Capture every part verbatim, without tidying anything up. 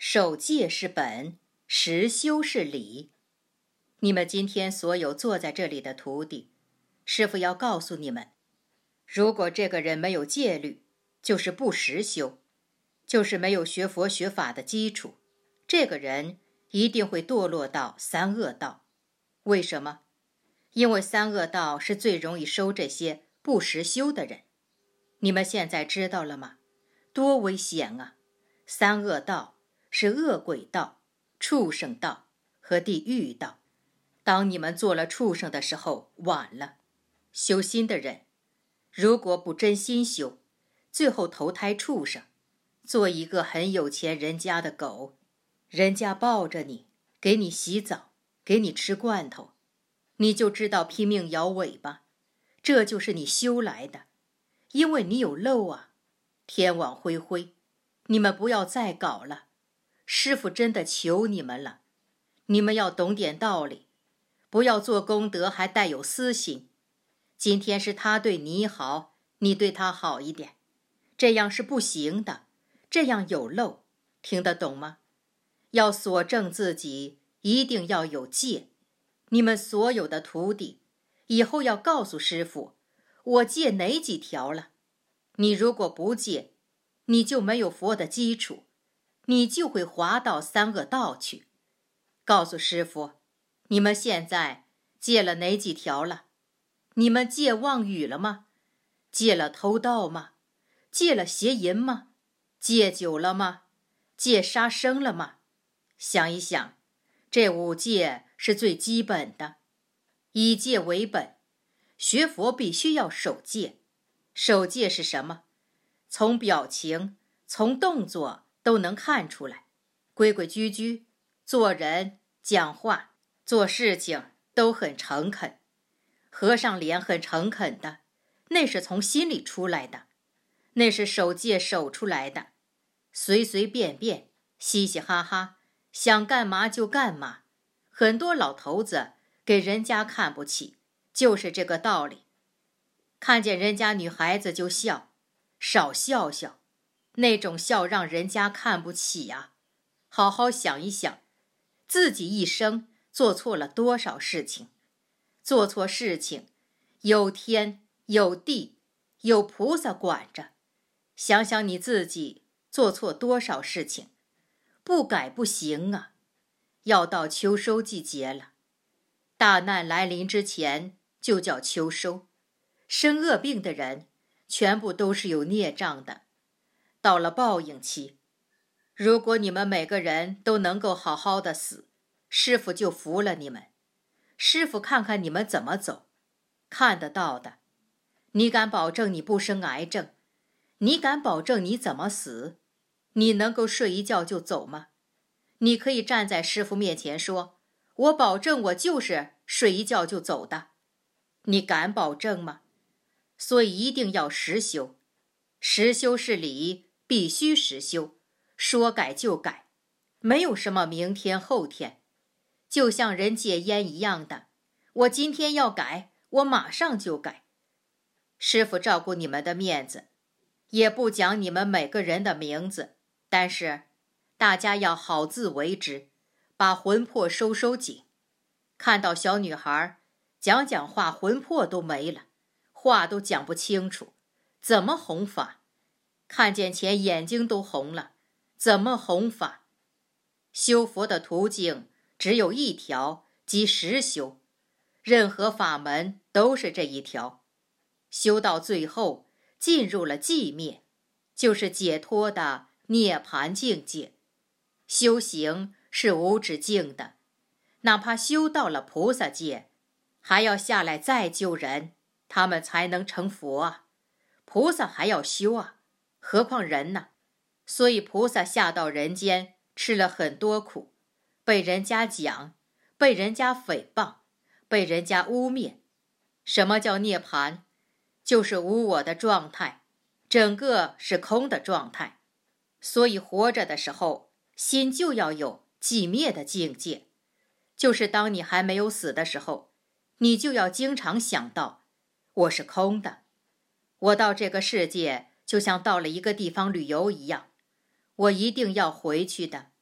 守戒是本，实修是理。你们今天所有坐在这里的徒弟，师父要告诉你们，如果这个人没有戒律，就是不实修，就是没有学佛学法的基础，这个人一定会堕落到三恶道。为什么？因为三恶道是最容易收这些不实修的人。你们现在知道了吗？多危险啊！三恶道是恶鬼道、畜生道和地狱道。当你们做了畜生的时候，晚了。修心的人，如果不真心修，最后投胎畜生，做一个很有钱人家的狗，人家抱着你，给你洗澡，给你吃罐头，你就知道拼命摇尾巴，这就是你修来的，因为你有漏啊。天网恢恢，你们不要再搞了，师父真的求你们了，你们要懂点道理，不要做功德还带有私心。今天是他对你好，你对他好一点，这样是不行的，这样有漏，听得懂吗？要锁正自己，一定要有戒。你们所有的徒弟，以后要告诉师父，我戒哪几条了？你如果不戒，你就没有佛的基础，你就会滑到三恶道去。告诉师父，你们现在戒了哪几条了？你们戒妄语了吗？戒了偷盗吗？戒了邪淫吗？戒酒了吗？戒杀生了吗？想一想，这五戒是最基本的，以戒为本，学佛必须要守戒。守戒是什么？从表情，从动作都能看出来，规规矩矩，做人、讲话、做事情都很诚恳。和尚脸很诚恳的，那是从心里出来的，那是守戒守出来的。随随便便，嘻嘻哈哈，想干嘛就干嘛。很多老头子给人家看不起，就是这个道理。看见人家女孩子就笑，少笑笑，那种笑让人家看不起呀。好好想一想，自己一生做错了多少事情。做错事情，有天有地有菩萨管着。想想你自己做错多少事情，不改不行啊。要到秋收季节了，大难来临之前就叫秋收。生恶病的人全部都是有孽障的，到了报应期，如果你们每个人都能够好好的死，师父就服了你们。师父看看你们怎么走，看得到的。你敢保证你不生癌症？你敢保证你怎么死？你能够睡一觉就走吗？你可以站在师父面前说，我保证我就是睡一觉就走的。你敢保证吗？所以一定要实修。实修是理，必须实修，说改就改，没有什么明天后天。就像人戒烟一样的，我今天要改，我马上就改。师父照顾你们的面子，也不讲你们每个人的名字，但是大家要好自为之，把魂魄收收紧。看到小女孩讲讲话魂魄都没了，话都讲不清楚，怎么弘法？看见钱眼睛都红了，怎么弘法？修佛的途径只有一条，即实修。任何法门都是这一条。修到最后，进入了寂灭，就是解脱的涅槃境界。修行是无止境的，哪怕修到了菩萨界，还要下来再救人，他们才能成佛啊。菩萨还要修啊，何况人呢？所以菩萨下到人间，吃了很多苦，被人家讲，被人家诽谤，被人家污蔑。什么叫涅槃？就是无我的状态，整个是空的状态。所以活着的时候，心就要有寂灭的境界。就是当你还没有死的时候，你就要经常想到，我是空的。我到这个世界就像到了一个地方旅游一样，我一定要回去的。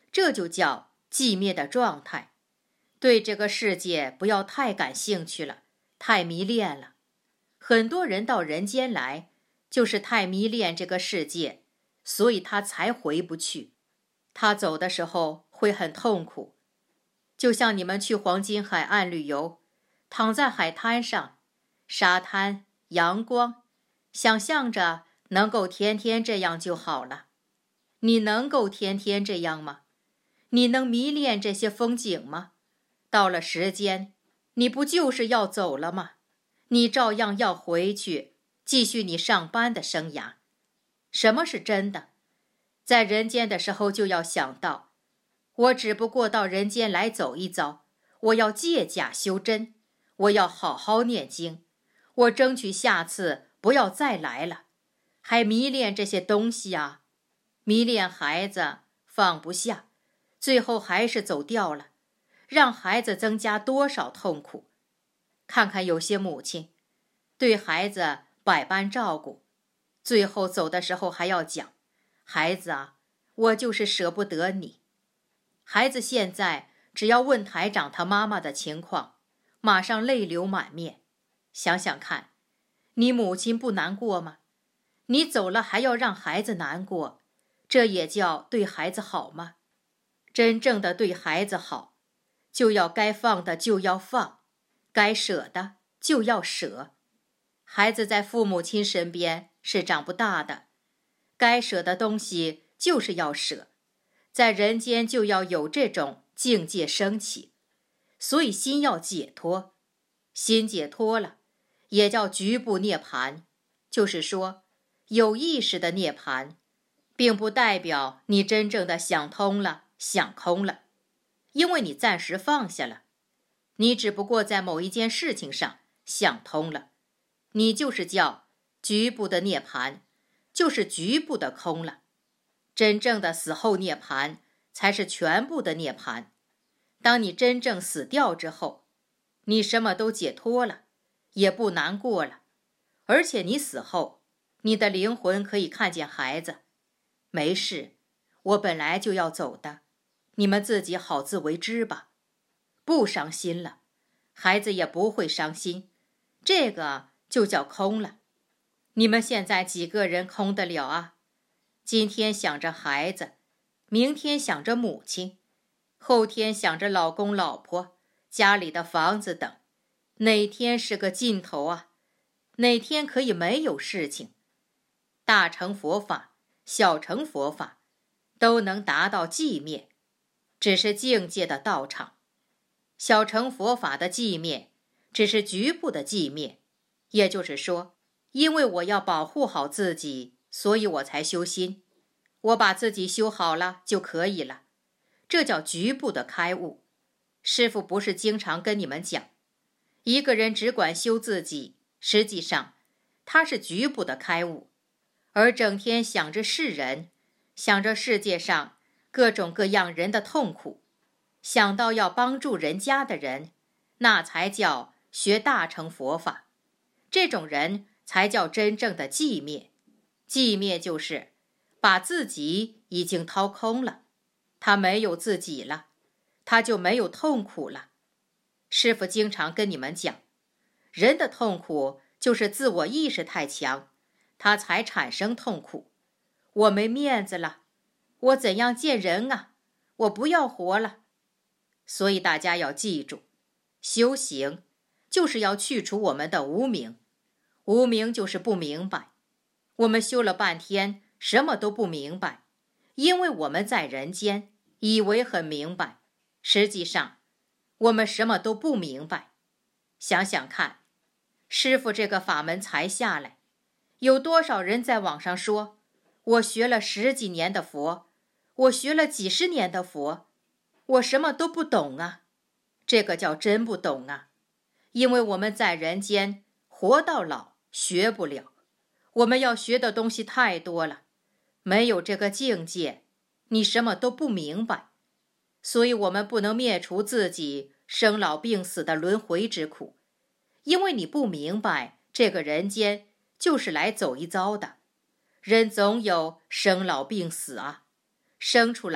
这就叫寂灭的状态。对这个世界不要太感兴趣了，太迷恋了。很多人到人间来，就是太迷恋这个世界，所以他才回不去。他走的时候会很痛苦。就像你们去黄金海岸旅游，躺在海滩上，沙滩、阳光，想象着能够天天这样就好了。你能够天天这样吗？你能迷恋这些风景吗？到了时间，你不就是要走了吗？你照样要回去，继续你上班的生涯。什么是真的？在人间的时候就要想到，我只不过到人间来走一遭，我要借假修真，我要好好念经，我争取下次不要再来了。还迷恋这些东西啊，迷恋孩子放不下，最后还是走掉了，让孩子增加多少痛苦。看看有些母亲对孩子百般照顾，最后走的时候还要讲，孩子啊，我就是舍不得你。孩子现在只要问台长他妈妈的情况，马上泪流满面。想想看，你母亲不难过吗？你走了还要让孩子难过，这也叫对孩子好吗？真正的对孩子好，就要该放的就要放，该舍的就要舍。孩子在父母亲身边是长不大的，该舍的东西就是要舍，在人间就要有这种境界升起，所以心要解脱。心解脱了，也叫局部涅槃，就是说有意识的涅槃，并不代表你真正的想通了、想空了，因为你暂时放下了，你只不过在某一件事情上想通了，你就是叫局部的涅槃，就是局部的空了。真正的死后涅槃才是全部的涅槃。当你真正死掉之后，你什么都解脱了，也不难过了，而且你死后，你的灵魂可以看见孩子。没事，我本来就要走的，你们自己好自为之吧。不伤心了，孩子也不会伤心，这个就叫空了。你们现在几个人空得了啊？今天想着孩子，明天想着母亲，后天想着老公老婆，家里的房子等，哪天是个尽头啊？哪天可以没有事情？大乘佛法、小乘佛法都能达到寂灭，只是境界的道场。小乘佛法的寂灭只是局部的寂灭，也就是说，因为我要保护好自己，所以我才修心，我把自己修好了就可以了，这叫局部的开悟。师父不是经常跟你们讲，一个人只管修自己，实际上他是局部的开悟，而整天想着世人，想着世界上各种各样人的痛苦，想到要帮助人家的人，那才叫学大乘佛法。这种人才叫真正的寂灭。寂灭就是把自己已经掏空了，他没有自己了，他就没有痛苦了。师父经常跟你们讲，人的痛苦就是自我意识太强，他才产生痛苦。我没面子了，我怎样见人啊？我不要活了。所以大家要记住，修行就是要去除我们的无明。无明就是不明白。我们修了半天，什么都不明白，因为我们在人间以为很明白，实际上我们什么都不明白。想想看，师父这个法门才下来，有多少人在网上说，我学了十几年的佛，我学了几十年的佛，我什么都不懂啊。这个叫真不懂啊，因为我们在人间活到老学不了，我们要学的东西太多了，没有这个境界，你什么都不明白。所以我们不能灭除自己生老病死的轮回之苦，因为你不明白这个人间就是来走一遭的，人总有生老病死啊，生出来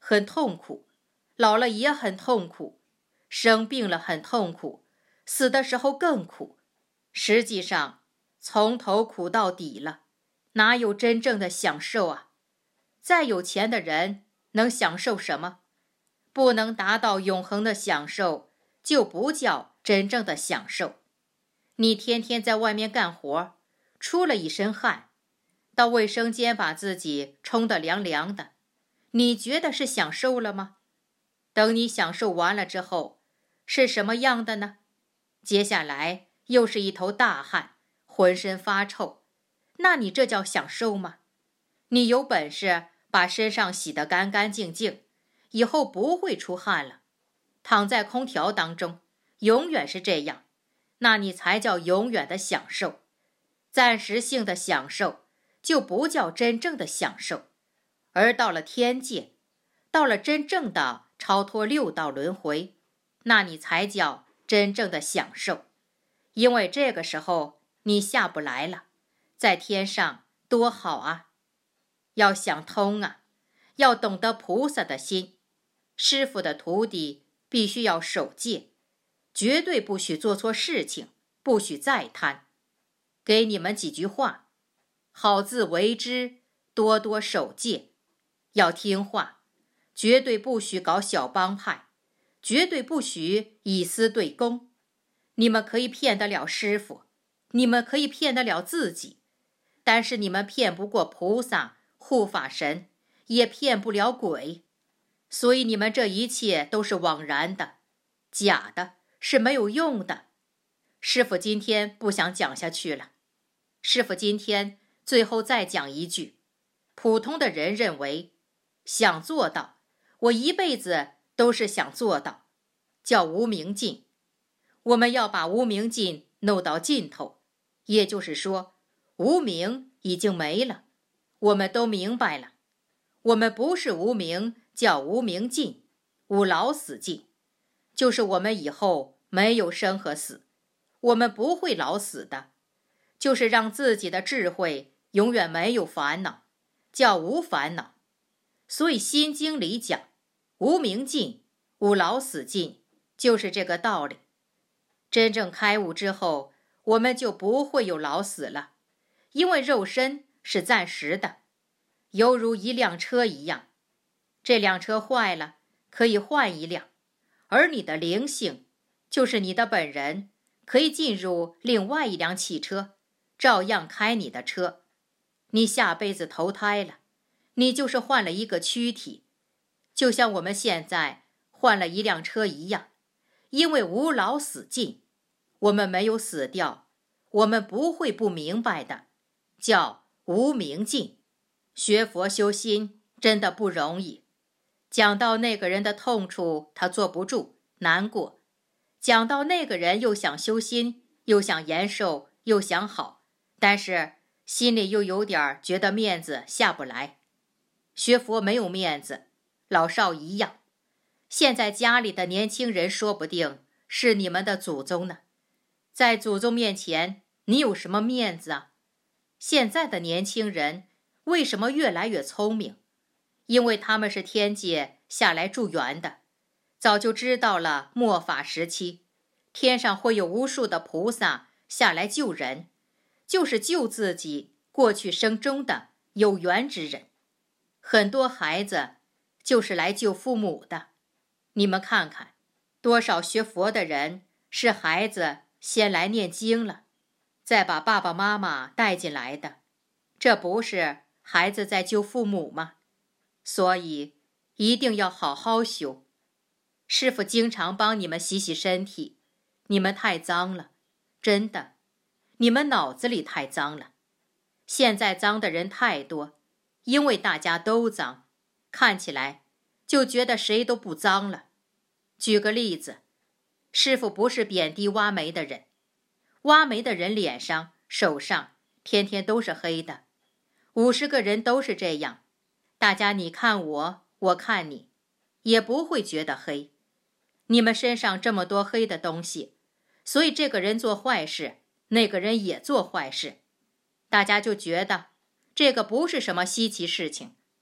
很痛苦，老了也很痛苦，生病了很痛苦，死的时候更苦。实际上，从头苦到底了，哪有真正的享受啊？再有钱的人能享受什么？不能达到永恒的享受，就不叫真正的享受。你天天在外面干活，出了一身汗，到卫生间把自己冲得凉凉的，你觉得是享受了吗？等你享受完了之后，是什么样的呢？接下来又是一头大汗，浑身发臭，那你这叫享受吗？你有本事把身上洗得干干净净，以后不会出汗了，躺在空调当中，永远是这样，那你才叫永远的享受。暂时性的享受就不叫真正的享受，而到了天界，到了真正的超脱六道轮回，那你才叫真正的享受。因为这个时候你下不来了，在天上多好啊！要想通啊，要懂得菩萨的心。师父的徒弟必须要守戒，绝对不许做错事情，不许再贪。给你们几句话：好自为之，多多守戒，要听话，绝对不许搞小帮派，绝对不许以私对公。你们可以骗得了师父，你们可以骗得了自己，但是你们骗不过菩萨、护法神，也骗不了鬼。所以你们这一切都是枉然的，假的，是没有用的。师父今天不想讲下去了，师父今天最后再讲一句：普通的人认为想做到，我一辈子都是想做到，叫无明尽。我们要把无明尽弄到尽头，也就是说，无明已经没了，我们都明白了。我们不是无明，叫无明尽，无老死尽，就是我们以后没有生和死，我们不会老死的，就是让自己的智慧永远没有烦恼，叫无烦恼。所以心经里讲，无明尽，无老死尽，就是这个道理。真正开悟之后，我们就不会有老死了，因为肉身是暂时的，犹如一辆车一样，这辆车坏了，可以换一辆，而你的灵性，就是你的本人，可以进入另外一辆汽车，照样开你的车。你下辈子投胎了，你就是换了一个躯体，就像我们现在换了一辆车一样，因为无老死尽，我们没有死掉，我们不会不明白的，叫无明尽。学佛修心真的不容易，讲到那个人的痛处，他坐不住，难过；讲到那个人又想修心，又想延寿，又想好，但是心里又有点觉得面子下不来。学佛没有面子，老少一样。现在家里的年轻人说不定是你们的祖宗呢，在祖宗面前你有什么面子啊？现在的年轻人为什么越来越聪明？因为他们是天界下来助缘的，早就知道了末法时期，天上会有无数的菩萨下来救人，就是救自己过去生中的有缘之人。很多孩子就是来救父母的。你们看看，多少学佛的人是孩子先来念经了，再把爸爸妈妈带进来的，这不是孩子在救父母吗？所以一定要好好修。师父经常帮你们洗洗身体，你们太脏了，真的，你们脑子里太脏了。现在脏的人太多，因为大家都脏，看起来就觉得谁都不脏了。举个例子，师父不是贬低挖煤的人，挖煤的人脸上、手上天天都是黑的，五十个人都是这样，大家你看我，我看你，也不会觉得黑。你们身上这么多黑的东西，所以这个人做坏事，那个人也做坏事，大家就觉得这个不是什么稀奇事情。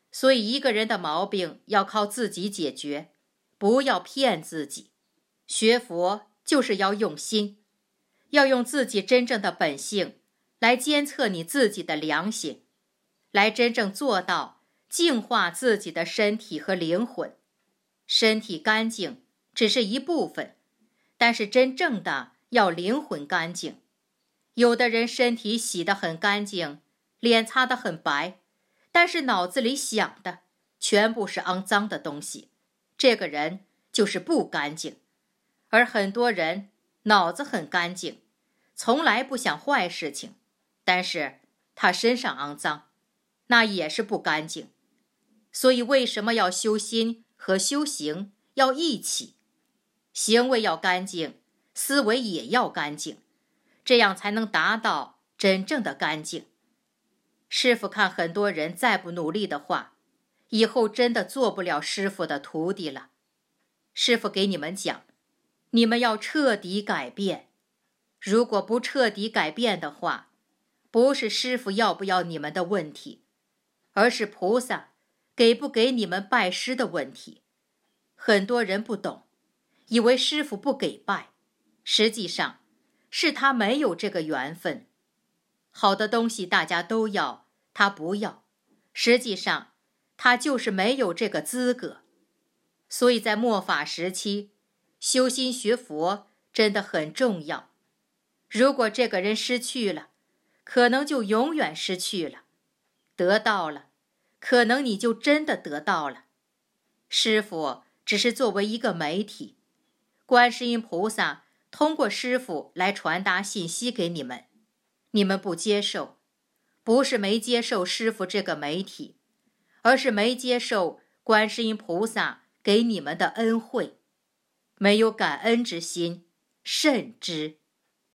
所以一个人的毛病要靠自己解决，不要骗自己。学佛就是要用心，要用自己真正的本性来监测你自己的良心，来真正做到净化自己的身体和灵魂。身体干净只是一部分，但是真正的要灵魂干净。有的人身体洗得很干净，脸擦得很白，但是脑子里想的全部是肮脏的东西，这个人就是不干净。而很多人脑子很干净，从来不想坏事情，但是他身上肮脏，那也是不干净。所以为什么要修心和修行要一起？行为要干净，思维也要干净，这样才能达到真正的干净。师父看很多人再不努力的话，以后真的做不了师父的徒弟了。师父给你们讲，你们要彻底改变。如果不彻底改变的话，不是师父要不要你们的问题，而是菩萨给不给你们拜师的问题。很多人不懂，以为师父不给拜，实际上是他没有这个缘分。好的东西大家都要，他不要，实际上他就是没有这个资格。所以在末法时期，修心学佛真的很重要。如果这个人失去了，可能就永远失去了；得到了，可能你就真的得到了。师父只是作为一个媒体，观世音菩萨通过师父来传达信息给你们，你们不接受，不是没接受师父这个媒体，而是没接受观世音菩萨给你们的恩惠，没有感恩之心，慎之。